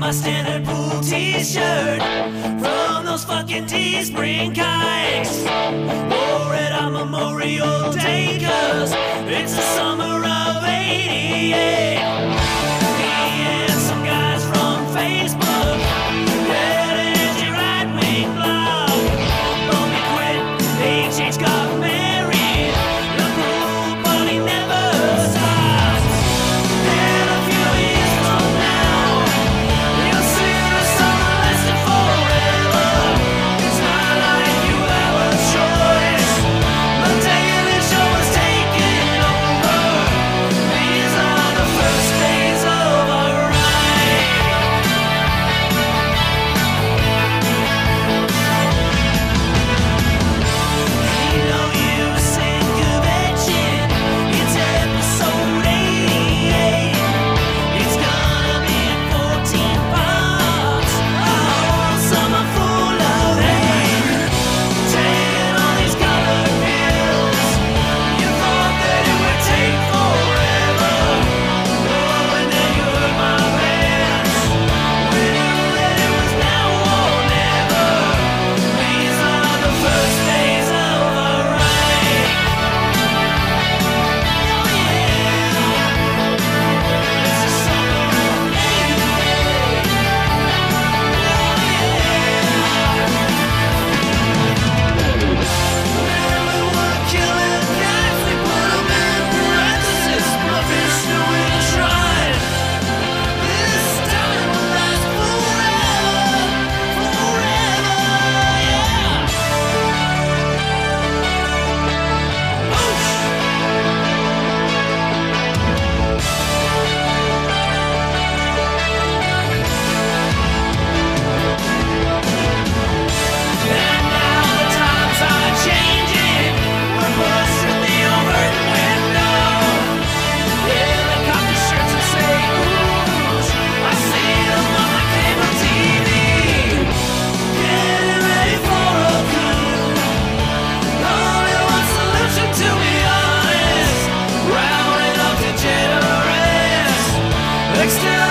my standard pool t-shirt from those fucking Teespring kikes. Wore it on Memorial Day 'cause it's the summer of '88. Me and some guys from Facebook read an anti-right-wing blog, but we quit. HH got married, the pool party never stopped. And a few years from now, you'll see the summer lasting forever. It's not like you have a choice. The Daily Show is taking over. These are the first days of our ride. You know you sing convention. It's episode 88. It's gonna be in 14 parts. A whole summer full of hate. Taking all these color pills. You thought that it would take forever. Oh, and then you heard my bands. We knew that it was now or never. These are the first days of our ride. Oh yeah, it's the summer of '88. Man, we were killing guys. We put 'em in parentheses. My Vishnu in a shrine. This time will last forever, forever, yeah. And now the times are changing. We're pushing the overton window. Helicopter shirts that say "Ooh." I see them on the cable TV. Getting ready for a coup. Only one solution, to be honest. Rounding up degenerates. Exterminate